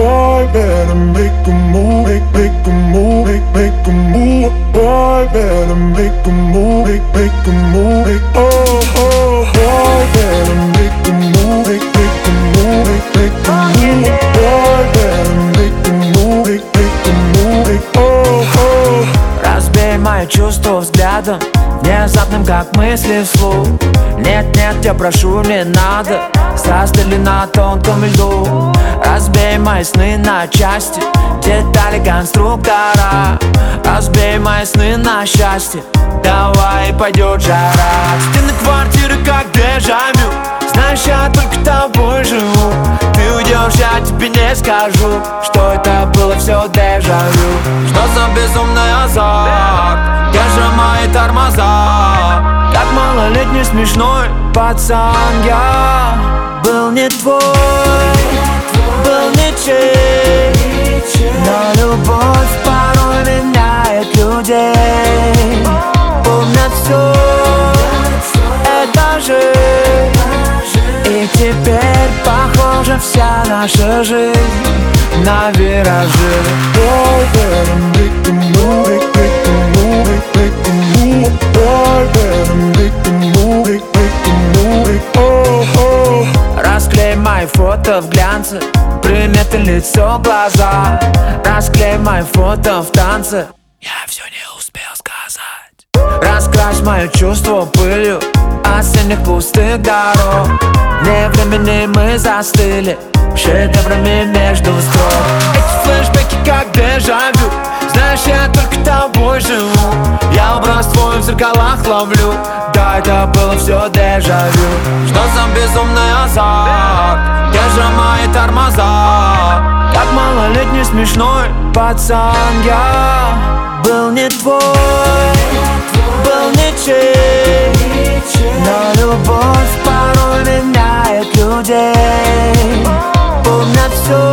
Boy, better make a move, make a move, make a move. Boy, better make a move, make a move, oh, oh. Boy, better make a move, make a move, make a move. Boy, better make a move, make a move, oh, oh. Разбей мои чувства взглядом, внезапным, как мысли вслух. Нет, нет, я прошу, не надо, застыли на тонком льду. Разбей мои сны на части, детали конструктора. Разбей мои сны на счастье, давай пойдет жара. Стены квартиры как дежавю, знаешь, я только тобой живу. Ты уйдешь, я тебе не скажу, что это было все дежавю. Что за безумный азарт, держи мои тормоза. Как малолетний смешной пацан я был не твой, был ничей. Но любовь порой меняет людей. Помнят все, это жизнь. И теперь похожа вся наша жизнь на виражи. Boy, better make a move, make a move, make a move. Boy, better make a move, make a move, oh, oh. Расклей мои фото в глянце, приметы лицо, глаза. Расклей мои фото в танце, я все не успел сказать. Раскрась мои чувства пылью осенних пустых дорог. Вне времени мы застыли шедеврами между строк. Эти флешбеки как дежавю, знаешь, я только тобой живу. Я образ твой в зеркалах ловлю, да, это было все дежавю. Что за безумный азарт, держи мои тормоза. Как малолетний смешной пацан я был не твой, был ничей. Но любовь порой меняет людей. Помнят все,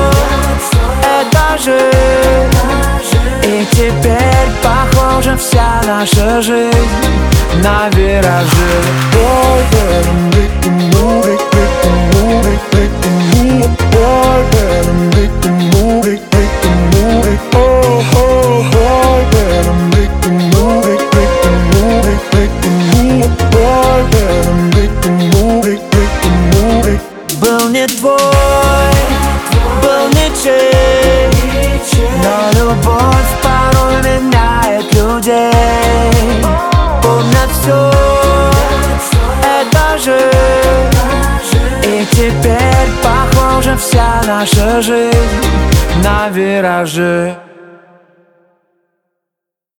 это жизнь. И теперь похожа вся наша жизнь на виражи. Boy, better make a move, make a move, make a move. Boy, better make a move, make a move, oh, oh. Boy, better make a move, make a move, make a move. Boy, better make a move, make a move. Был не твой, был ничей. Но любовь порой меняет людей. Помнят все, это жизнь. И теперь похожа вся наша жизнь на виражи.